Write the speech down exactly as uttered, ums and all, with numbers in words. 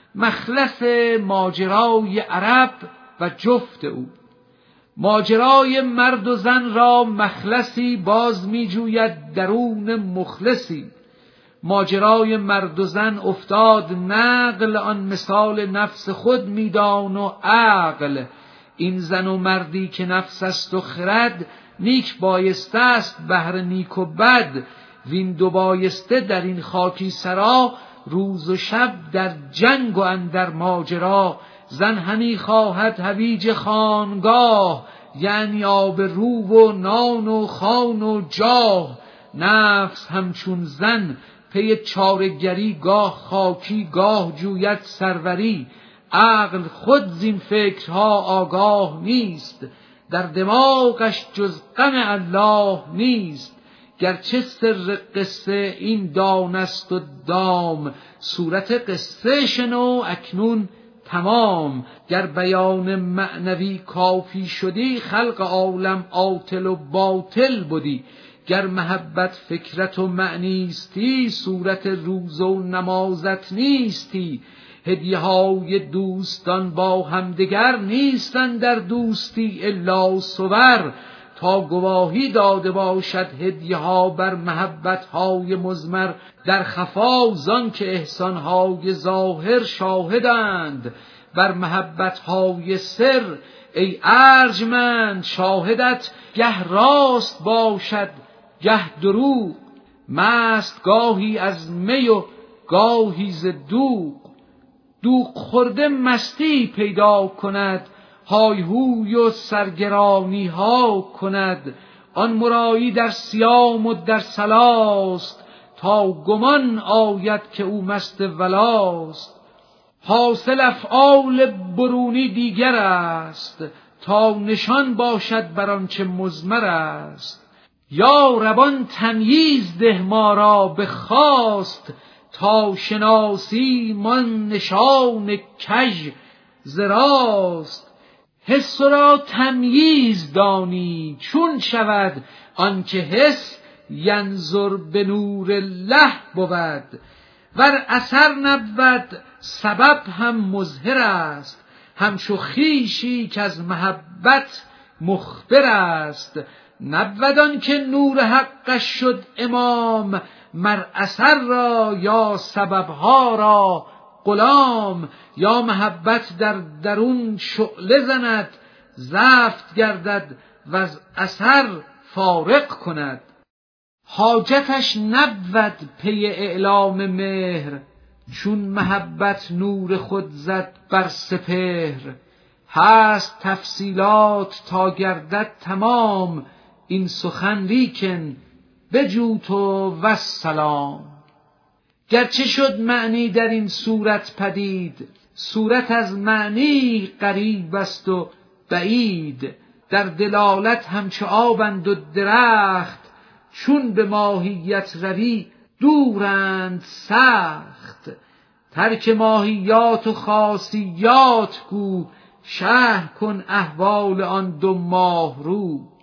مخلص ماجرای عرب و جفت او. ماجرای مرد و زن را مخلصی باز می جوید درون مخلصی. ماجرای مرد و زن افتاد نقل، آن مثال نفس خود میدان و عقل. این زن و مردی که نفس است و خرد، نیک بایسته است بهر نیک و بد. وین دو بایسته در این خاکی سرا، روز و شب در جنگ و اندر ماجرا. زن همی خواهد هویج خانگاه، یعنی آب رو و نان و خوان و جاه. نفس همچون زن پی چاره‌گری، گاه خاکی گاه جوید سروری. عقل خود زین فکرها آگاه نیست، در دماغش جز غم الله نیست. گرچه سر قصه این دانست و دام، صورت قصه شنو اکنون تمام. گر بیان معنوی کافی شدی، خلق عالم عاطل و باطل بودی. گر محبت فکرت و معنیستی، صورت روزه و نمازت نیستی. هدیه های دوستان با همدگر، نیستند در دوستی الا صور. تا گواهی داده باشد هدیه ها بر محبت های مضمر. در خفا زان که احسان های ظاهر شاهدند، بر محبت های سر ای ارجمند. شاهدت گه راست باشد گه دروغ، مست گاهی از می و گاهی ز دوغ. دوغ خورده مستی پیدا کند، های هوی و سرگرانی ها کند. آن مرایی در صیام و در صلاست، تا گمان آید که او مست ولاست. حاصل افعال برونی دیگر است، تا نشان باشد بر آنچه مضمر است. یا ربان تمییز ده ما را به خواست، تا شناسی من نشان کژ ز راست. حس را تمییز دانی چون شود، آنکه حس ینظر به نور الله بود. ور اثر نبود سبب هم مظهر است، همچو خویشی که از محبت مخبر است. نبود آن که نور حقش شد امام، مر اثر را یا سببها را غلام. یا محبت در درون شعله زند، زفت گردد و از اثر فارق کند. حاجتش نبود پی اعلام مهر، چون محبت نور خود زد بر سپهر. هست تفصیلات تا گردد تمام، این سخن لیکن بجو تو والسلام. گرچه شد معنی در این صورت پدید، صورت از معنی قریب است و بعید. در دلالت همچو آبند و درخت، چون به ماهیت روی دورند سخت. ترک ماهیات و خاصیات گو، شرح کن احوال آن دو ماه رو.